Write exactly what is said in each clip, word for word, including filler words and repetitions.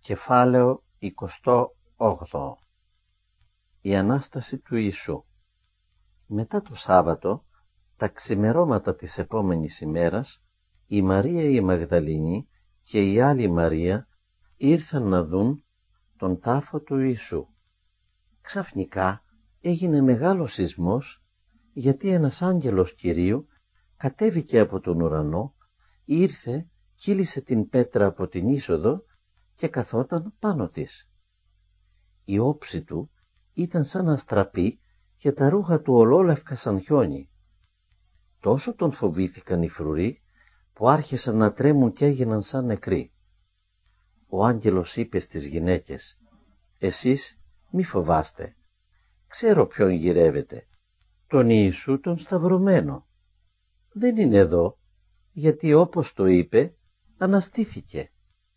Κεφάλαιο εικοστό όγδοο. Η Ανάσταση του Ιησού. Μετά το Σάββατο, τα ξημερώματα της επόμενης ημέρας, η Μαρία η Μαγδαληνή και η άλλη Μαρία ήρθαν να δουν τον τάφο του Ιησού. Ξαφνικά έγινε μεγάλος σεισμός, γιατί ένας άγγελος Κυρίου κατέβηκε από τον ουρανό, ήρθε, κύλησε την πέτρα από την είσοδο και καθόταν πάνω της. Η όψη του ήταν σαν αστραπή και τα ρούχα του ολόλευκα σαν χιόνι. Τόσο τον φοβήθηκαν οι φρουροί που άρχισαν να τρέμουν και έγιναν σαν νεκροί. Ο άγγελος είπε στις γυναίκες: «Εσείς μη φοβάστε, ξέρω ποιον γυρεύετε, τον Ιησού τον σταυρωμένο. Δεν είναι εδώ, γιατί όπως το είπε αναστήθηκε.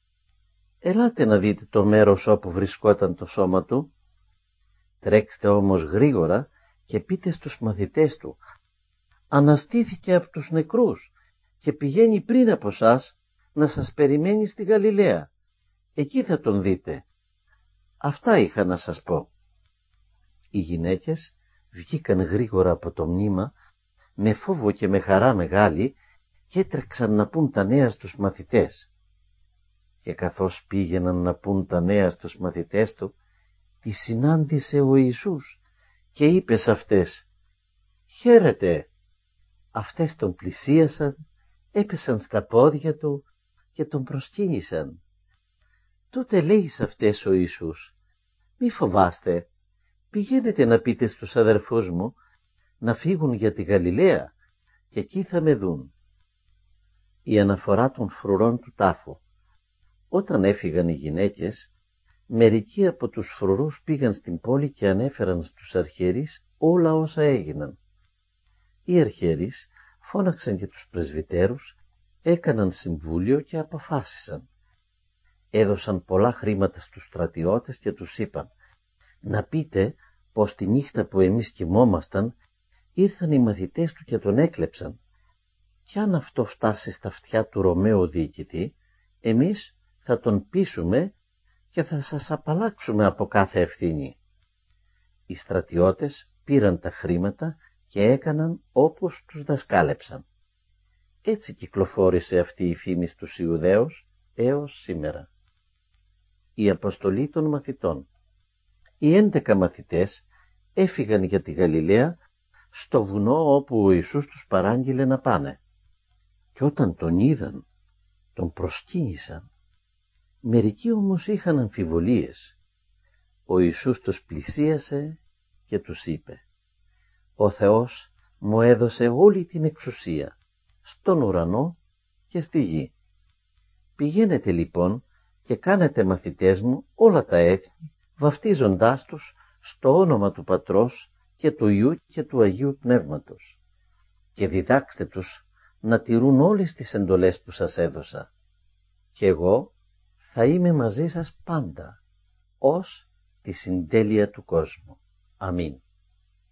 Ελάτε να δείτε το μέρος όπου βρισκόταν το σώμα του. Τρέξτε όμως γρήγορα και πείτε στους μαθητές του: αναστήθηκε από τους νεκρούς και πηγαίνει πριν από σας να σας περιμένει στη Γαλιλαία. Εκεί θα τον δείτε. Αυτά είχα να σας πω». Οι γυναίκες βγήκαν γρήγορα από το μνήμα με φόβο και με χαρά μεγάλη και έτρεξαν να πούν τα νέα στους μαθητές. Και καθώς πήγαιναν να πούν τα νέα στους μαθητές του, τη συνάντησε ο Ιησούς και είπε σε αυτές: «Χαίρετε». Αυτές τον πλησίασαν, έπεσαν στα πόδια του και τον προσκύνησαν. Τότε λέει σε αυτές ο Ιησούς: «Μη φοβάστε, πηγαίνετε να πείτε στους αδερφούς μου να φύγουν για τη Γαλιλαία και εκεί θα με δουν». Η αναφορά των φρουρών του τάφου. Όταν έφυγαν οι γυναίκες, μερικοί από τους φρουρούς πήγαν στην πόλη και ανέφεραν στους αρχιερείς όλα όσα έγιναν. Οι αρχιερείς φώναξαν και τους πρεσβυτέρους, έκαναν συμβούλιο και αποφάσισαν. Έδωσαν πολλά χρήματα στους στρατιώτες και τους είπαν: «Να πείτε πως τη νύχτα που εμείς κοιμόμασταν ήρθαν οι μαθητές του και τον έκλεψαν. Κι αν αυτό φτάσει στα αυτιά του Ρωμαίου διοικητή, εμείς θα τον πείσουμε και θα σας απαλλάξουμε από κάθε ευθύνη». Οι στρατιώτες πήραν τα χρήματα και έκαναν όπως τους δασκάλεψαν. Έτσι κυκλοφόρησε αυτή η φήμη στους Ιουδαίους έως σήμερα. Η αποστολή των μαθητών. Οι έντεκα μαθητές έφυγαν για τη Γαλιλαία, στο βουνό όπου ο Ιησούς τους παράγγειλε να πάνε. Και όταν τον είδαν, τον προσκύνησαν. Μερικοί όμως είχαν αμφιβολίες. Ο Ιησούς τους πλησίασε και τους είπε: «Ο Θεός μου έδωσε όλη την εξουσία, στον ουρανό και στη γη. Πηγαίνετε λοιπόν και κάνετε μαθητές μου όλα τα έθνη, βαφτίζοντάς τους στο όνομα του Πατρός και του Υιού και του Αγίου Πνεύματος. Και διδάξτε τους να τηρούν όλες τις εντολές που σας έδωσα. Και εγώ θα είμαι μαζί σας πάντα, ως τη συντέλεια του κόσμου. Αμήν».